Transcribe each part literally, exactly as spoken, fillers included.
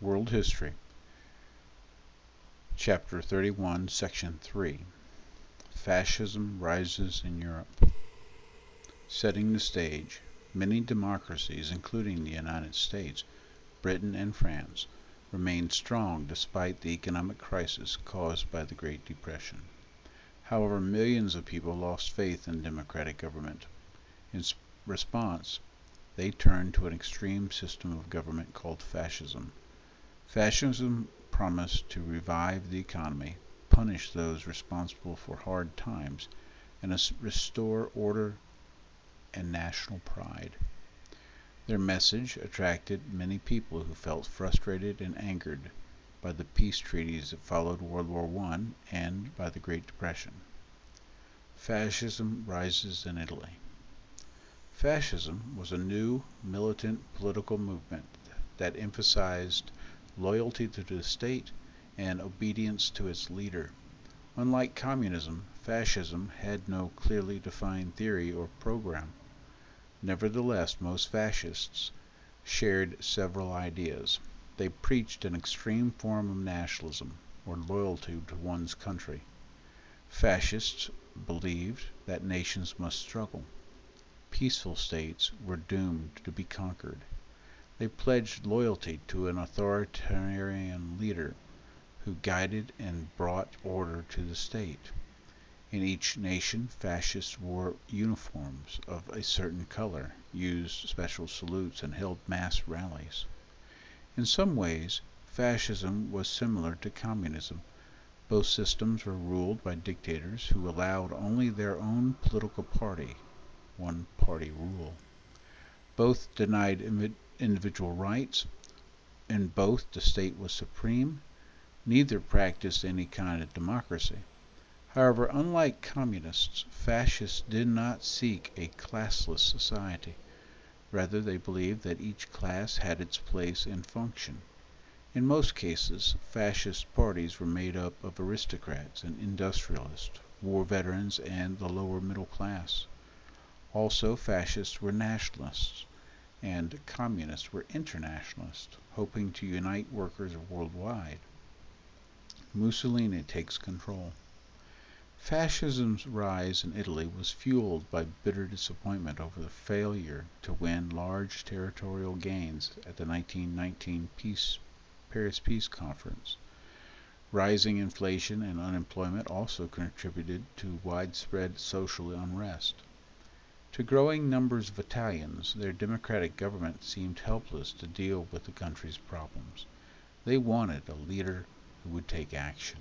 World History, Chapter thirty-one, Section three. Fascism Rises in Europe. Setting the stage, many democracies, including the United States, Britain, and France, remained strong despite the economic crisis caused by the Great Depression. However, millions of people lost faith in democratic government. In response, they turned to an extreme system of government called fascism. Fascism promised to revive the economy, punish those responsible for hard times, and restore order and national pride. Their message attracted many people who felt frustrated and angered by the peace treaties that followed World War One and by the Great Depression. Fascism rises in Italy. Fascism was a new, militant political movement that emphasized loyalty to the state and obedience to its leader. Unlike communism, fascism had no clearly defined theory or program. Nevertheless, most fascists shared several ideas. They preached an extreme form of nationalism, or loyalty to one's country. Fascists believed that nations must struggle. Peaceful states were doomed to be conquered. They pledged loyalty to an authoritarian leader who guided and brought order to the state. In each nation, fascists wore uniforms of a certain color, used special salutes, and held mass rallies. In some ways, fascism was similar to communism. Both systems were ruled by dictators who allowed only their own political party, one-party rule. Both denied individual rights. In both, the state was supreme. Neither practiced any kind of democracy. However, unlike communists, fascists did not seek a classless society. Rather, they believed that each class had its place and function. In most cases, fascist parties were made up of aristocrats and industrialists, war veterans, and the lower middle class. Also, fascists were nationalists, and communists were internationalists, hoping to unite workers worldwide. Mussolini takes control. Fascism's rise in Italy was fueled by bitter disappointment over the failure to win large territorial gains at the nineteen nineteen Peace, Paris Peace Conference. Rising inflation and unemployment also contributed to widespread social unrest. To growing numbers of Italians, their democratic government seemed helpless to deal with the country's problems. They wanted a leader who would take action.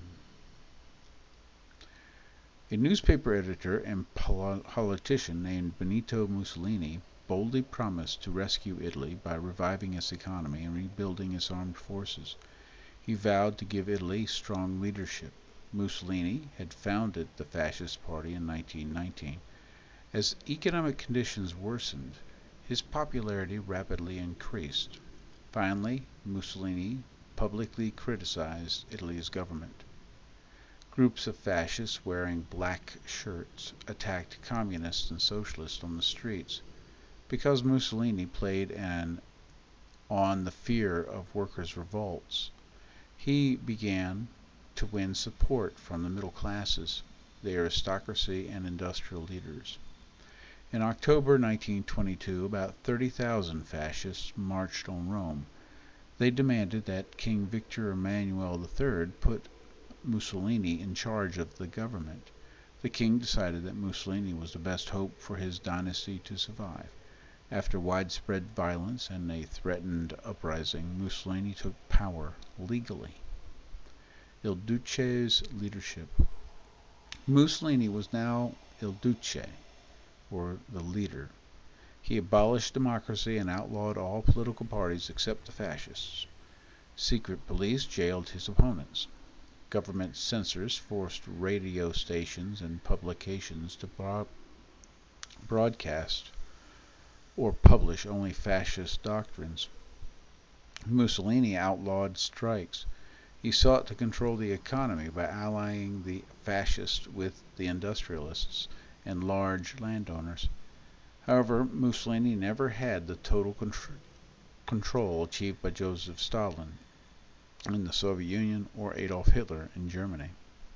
A newspaper editor and politician named Benito Mussolini boldly promised to rescue Italy by reviving its economy and rebuilding its armed forces. He vowed to give Italy strong leadership. Mussolini had founded the Fascist Party in nineteen nineteen. As economic conditions worsened, his popularity rapidly increased. Finally, Mussolini publicly criticized Italy's government. Groups of fascists wearing black shirts attacked communists and socialists on the streets. Because Mussolini played an, on the fear of workers' revolts, he began to win support from the middle classes, the aristocracy, and industrial leaders. In October nineteen twenty-two, about thirty thousand fascists marched on Rome. They demanded that King Victor Emmanuel the Third put Mussolini in charge of the government. The king decided that Mussolini was the best hope for his dynasty to survive. After widespread violence and a threatened uprising, Mussolini took power legally. Il Duce's leadership. Mussolini was now Il Duce, or the leader. He abolished democracy and outlawed all political parties except the fascists. Secret police jailed his opponents. Government censors forced radio stations and publications to bro- broadcast or publish only fascist doctrines. Mussolini outlawed strikes. He sought to control the economy by allying the fascists with the industrialists and large landowners. However, Mussolini never had the total contr- control achieved by Joseph Stalin. in the Soviet Union or Adolf Hitler in Germany.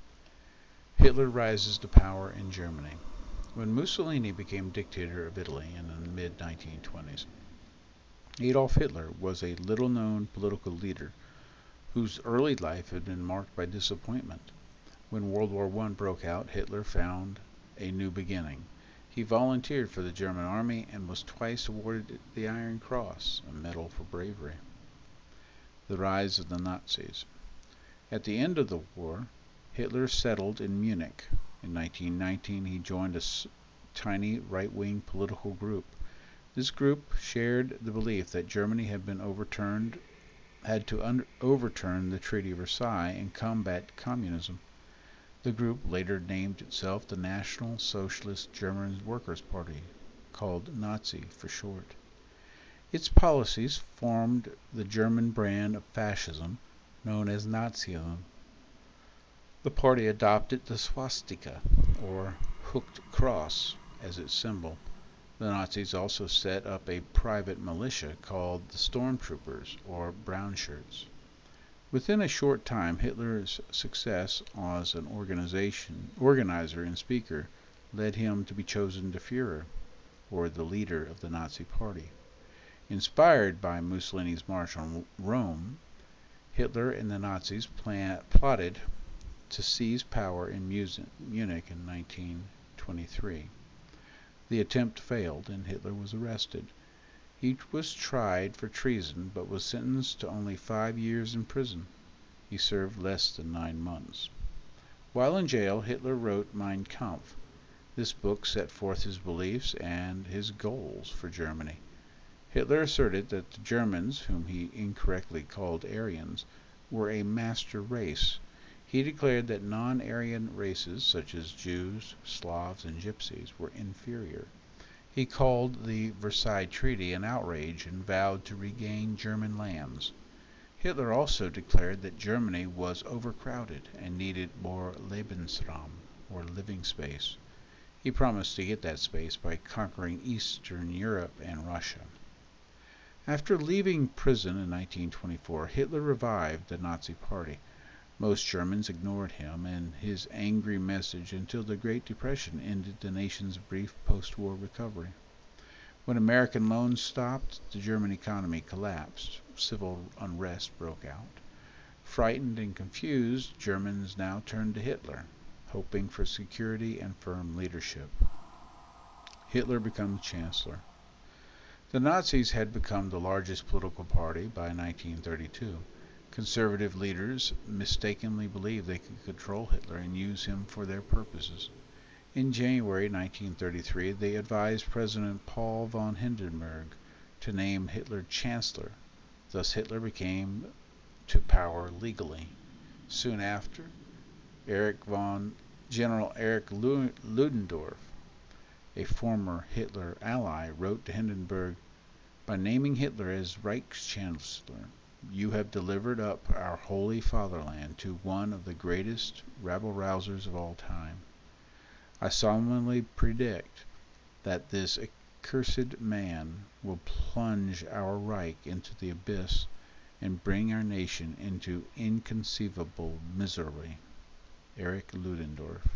Hitler rises to power in Germany. When Mussolini became dictator of Italy in the mid nineteen twenties, Adolf Hitler was a little-known political leader whose early life had been marked by disappointment. When World War One broke out, Hitler found a new beginning. He volunteered for the German army and was twice awarded the Iron Cross, a medal for bravery. The rise of the Nazis. At the end of the war, Hitler settled in Munich. In nineteen nineteen, he joined a tiny right-wing political group. This group shared the belief that Germany had been overturned, had to un- overturn the Treaty of Versailles and combat communism. The group later named itself the National Socialist German Workers' Party, called Nazi for short. Its policies formed the German brand of fascism known as Nazism. The party adopted the swastika, or hooked cross, as its symbol. The Nazis also set up a private militia called the Stormtroopers, or Brown Shirts. Within a short time, Hitler's success as an organization, organizer and speaker led him to be chosen the Führer, or the leader of the Nazi Party. Inspired by Mussolini's march on Rome, Hitler and the Nazis plan- plotted to seize power in Munich in nineteen twenty-three. The attempt failed, and Hitler was arrested. He was tried for treason, but was sentenced to only five years in prison. He served less than nine months. While in jail, Hitler wrote Mein Kampf. This book set forth his beliefs and his goals for Germany. Hitler asserted that the Germans, whom he incorrectly called Aryans, were a master race. He declared that non-Aryan races, such as Jews, Slavs, and Gypsies, were inferior. He called the Versailles Treaty an outrage and vowed to regain German lands. Hitler also declared that Germany was overcrowded and needed more Lebensraum, or living space. He promised to get that space by conquering Eastern Europe and Russia. After leaving prison in nineteen twenty-four, Hitler revived the Nazi Party. Most Germans ignored him and his angry message until the Great Depression ended the nation's brief post-war recovery. When American loans stopped, the German economy collapsed. Civil unrest broke out. Frightened and confused, Germans now turned to Hitler, hoping for security and firm leadership. Hitler becomes chancellor. The Nazis had become the largest political party by nineteen thirty-two. Conservative leaders mistakenly believed they could control Hitler and use him for their purposes. In January nineteen thirty-three, they advised President Paul von Hindenburg to name Hitler Chancellor. Thus Hitler became to power legally. Soon after, Erich von General Erich Ludendorff, a former Hitler ally, wrote to Hindenburg, "By naming Hitler as Reichschancellor, you have delivered up our holy fatherland to one of the greatest rabble-rousers of all time. I solemnly predict that this accursed man will plunge our Reich into the abyss and bring our nation into inconceivable misery." Erich Ludendorff.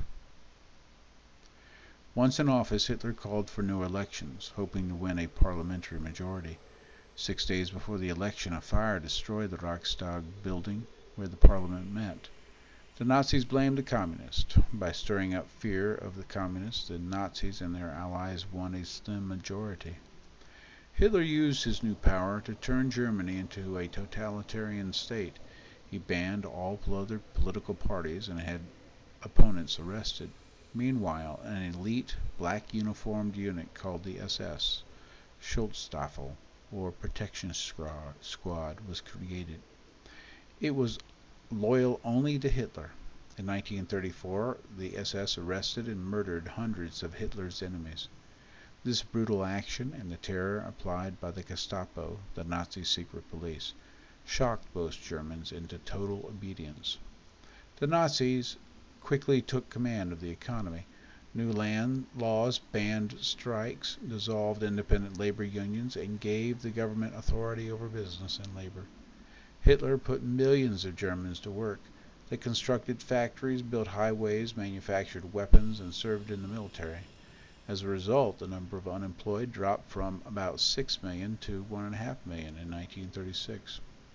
Once in office, Hitler called for new elections, hoping to win a parliamentary majority. Six days before the election, a fire destroyed the Reichstag building where the parliament met. The Nazis blamed the communists. By stirring up fear of the communists, the Nazis and their allies won a slim majority. Hitler used his new power to turn Germany into a totalitarian state. He banned all other political parties and had opponents arrested. Meanwhile, an elite black uniformed unit called the S S, Schutzstaffel, or Protection Squad, was created. It was loyal only to Hitler. In nineteen thirty-four, the S S arrested and murdered hundreds of Hitler's enemies. This brutal action and the terror applied by the Gestapo, the Nazi secret police, shocked most Germans into total obedience. The Nazis quickly took command of the economy. New land laws banned strikes, dissolved independent labor unions, and gave the government authority over business and labor. Hitler put millions of Germans to work. They constructed factories, built highways, manufactured weapons, and served in the military. As a result, the number of unemployed dropped from about six million to one point five million in nineteen thirty-six.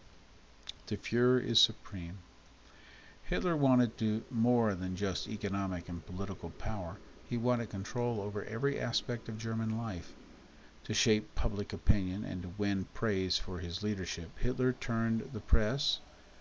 The Fuhrer is supreme. Hitler wanted to do more than just economic and political power. He wanted control over every aspect of German life. To shape public opinion and to win praise for his leadership, Hitler turned the press,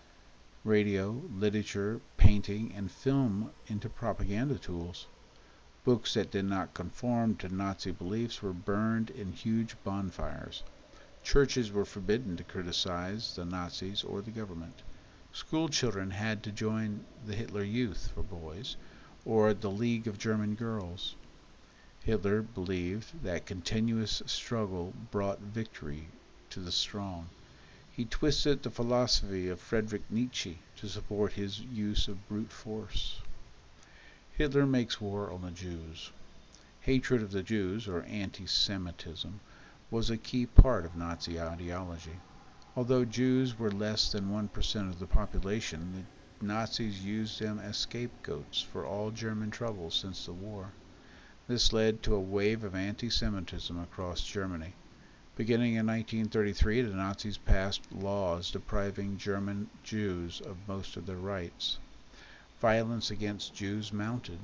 radio, literature, painting, and film into propaganda tools. Books that did not conform to Nazi beliefs were burned in huge bonfires. Churches were forbidden to criticize the Nazis or the government. School children had to join the Hitler Youth for boys or the League of German Girls. Hitler believed that continuous struggle brought victory to the strong. He twisted the philosophy of Friedrich Nietzsche to support his use of brute force. Hitler makes war on the Jews. Hatred of the Jews, or anti-Semitism, was a key part of Nazi ideology. Although Jews were less than one percent of the population, the Nazis used them as scapegoats for all German troubles since the war. This led to a wave of anti-Semitism across Germany. Beginning in nineteen thirty-three, the Nazis passed laws depriving German Jews of most of their rights. Violence against Jews mounted.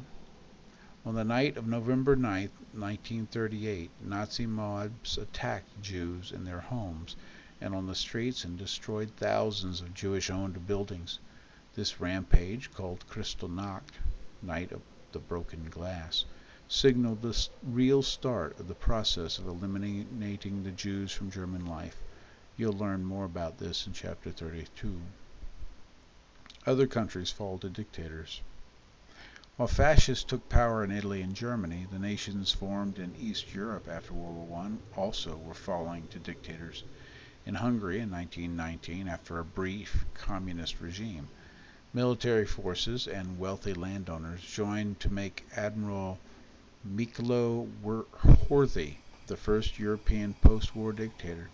On the night of November ninth, nineteen thirty-eight, Nazi mobs attacked Jews in their homes and on the streets and destroyed thousands of Jewish-owned buildings. This rampage, called Kristallnacht, Night of the Broken Glass, signaled the real start of the process of eliminating the Jews from German life. You'll learn more about this in chapter thirty-two. Other countries fall to dictators. While fascists took power in Italy and Germany, the nations formed in East Europe after World War One also were falling to dictators. In Hungary in nineteen nineteen, after a brief communist regime, military forces and wealthy landowners joined to make Admiral Miklo Horthy the first European post-war dictator.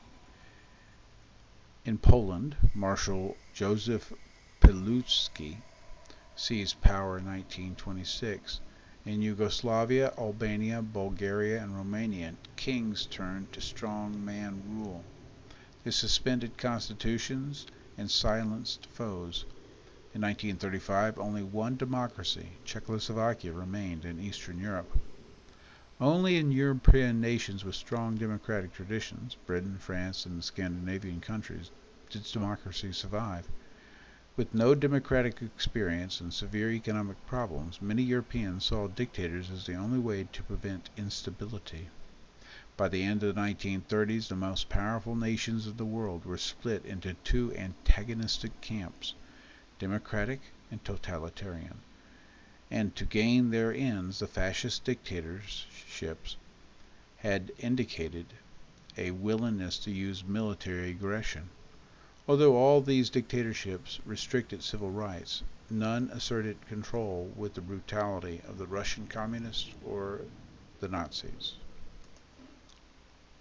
In Poland, Marshal Józef Piłsudski seized power in nineteen twenty-six. In Yugoslavia, Albania, Bulgaria, and Romania, kings turned to strongman rule. They suspended constitutions and silenced foes. In nineteen thirty-five, only one democracy, Czechoslovakia, remained in Eastern Europe. Only in European nations with strong democratic traditions, Britain, France, and the Scandinavian countries, did democracy survive. With no democratic experience and severe economic problems, many Europeans saw dictators as the only way to prevent instability. By the end of the nineteen thirties, the most powerful nations of the world were split into two antagonistic camps, democratic and totalitarian. And to gain their ends, the fascist dictatorships had indicated a willingness to use military aggression. Although all these dictatorships restricted civil rights, none asserted control with the brutality of the Russian communists or the Nazis.